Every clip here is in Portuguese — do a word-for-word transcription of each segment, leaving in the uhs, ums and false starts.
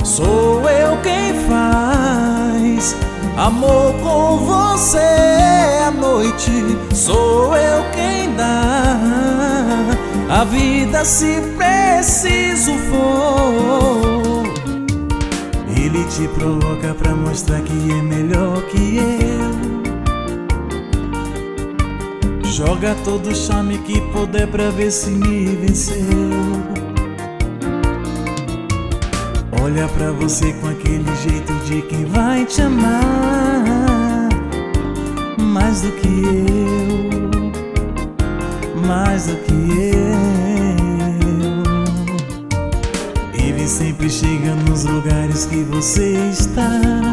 Sou eu quem faz amor com você à noite. Sou eu quem dá a vida se preciso for. Ele te provoca pra mostrar que é melhor que eu. Joga todo o charme que puder pra ver se me venceu. Olha pra você com aquele jeito de quem vai te amar mais do que eu, mais do que eu. Ele sempre chega nos lugares que você está.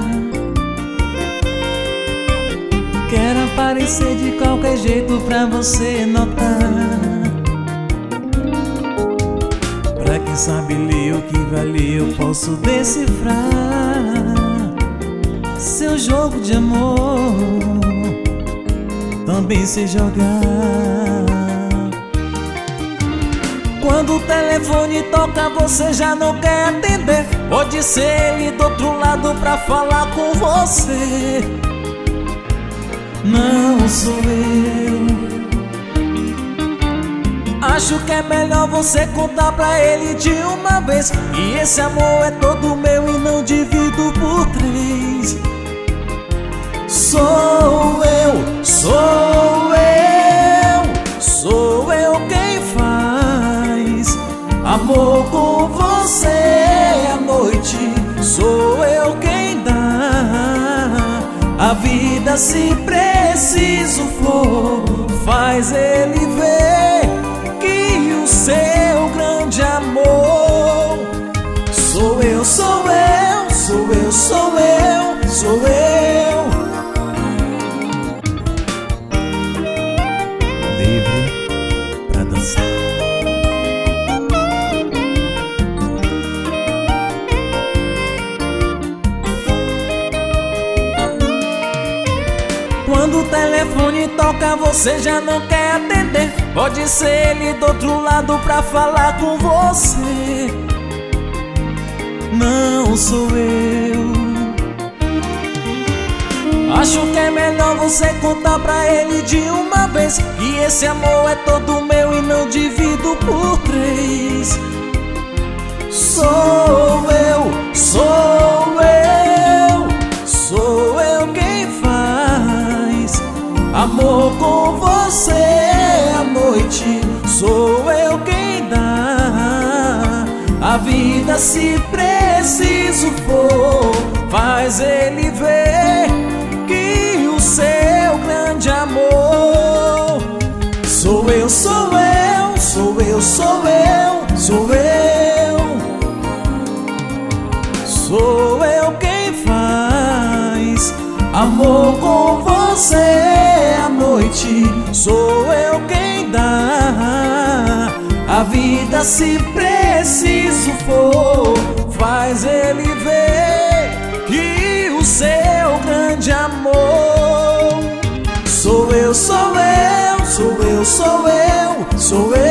Quer aparecer de qualquer jeito pra você notar. Pra quem sabe ler o que vale, eu posso decifrar seu jogo de amor, também sei jogar. Quando o telefone toca, você já não quer atender. Pode ser ele do outro lado pra falar com você. Não sou eu. Acho que é melhor você contar pra ele de uma vez que esse amor é todo meu e não divido por três. Sou eu, sou eu, sou eu quem faz amor com você à noite. Sou eu quem dá a vida se preciso for. Faz ele ver que o seu grande amor sou eu, sou eu, sou eu, sou eu, sou eu. Livre pra dançar. Quando o telefone toca, você já não quer atender. Pode ser ele do outro lado pra falar com você. Não sou eu. Acho que é melhor você contar pra ele de uma vez que esse amor é todo meu e não divido por três. Sou eu, sou eu, sou eu quem faz amor com você à noite. Sou eu quem dá a vida se preciso for. Faz ele ver que o seu grande amor sou eu, sou eu, sou eu, sou eu, sou eu. Sou eu quem faz amor com você à noite. Sou eu quem dá a vida se preciso for. Faz ele ver que o seu grande amor sou eu, sou eu, sou eu, sou eu, sou eu.